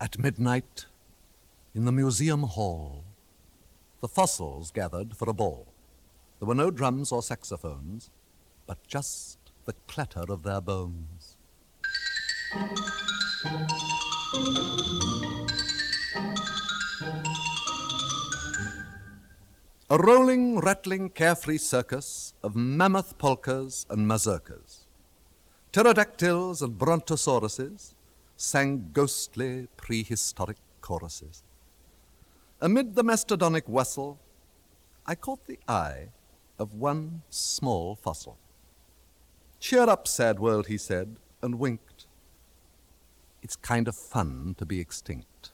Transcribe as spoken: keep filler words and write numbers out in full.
At midnight, in the museum hall, the fossils gathered for a ball. There were no drums or saxophones, but just the clatter of their bones. A rolling, rattling, carefree circus of mammoth polkas and mazurkas. Pterodactyls and brontosauruses sang ghostly, prehistoric choruses. Amid the mastodonic bustle, I caught the eye of one small fossil. "Cheer up, sad world," he said, and winked. "It's kind of fun to be extinct."